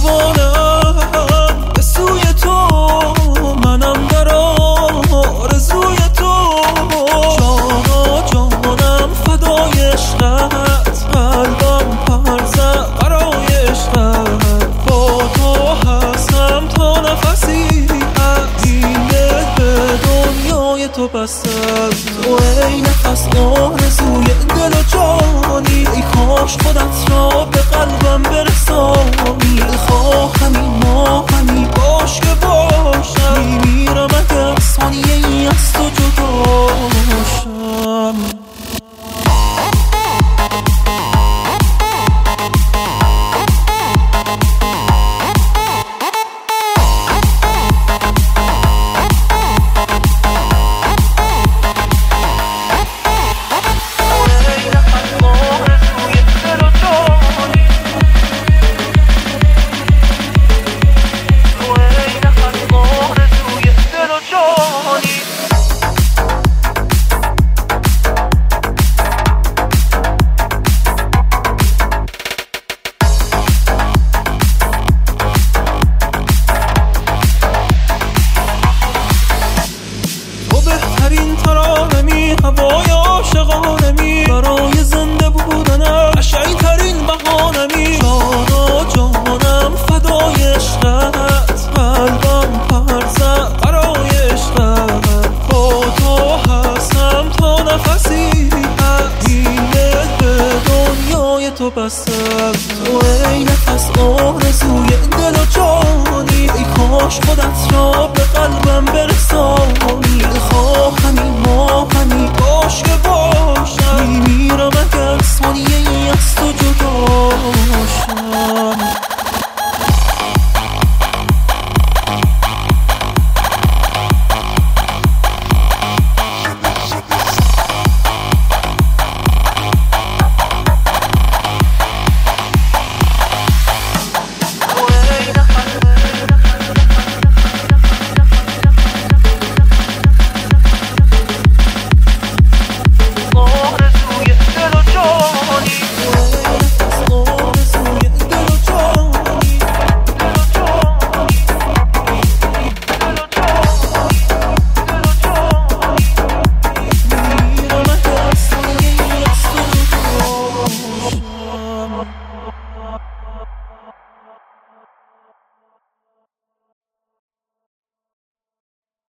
جوانم به سوی تو، منم در آرزوی تو. جانم فدای عشقت، قلبم پر زد برای عشقت. با تو هستم تا نفسی هست، اینه به دنیای تو بستم. تو ای نفس آرزوی دل و جانی، ای کاش خودت را به قلبم برسانی. خواهم ما همی باش که باشم، میمیرم اگر ثانیه ای از تو جدا باشم. بهترین ترانمی، هوای عاشقانمی، برای زنده بودنم قشنگ ترین بهانمی. جانم فدای عشقت، قلبم پر زد برای عشقت. با تو هستم تا نفسی هست، اینه به دنیای تو بستم. تو ای نفس آرزوی دل و جانی، ای کاش خودت را به قلبم برسانی. خواهم ما همی باش که باشم، میمیرم اگر ثانیه ای از تو جدا باشم.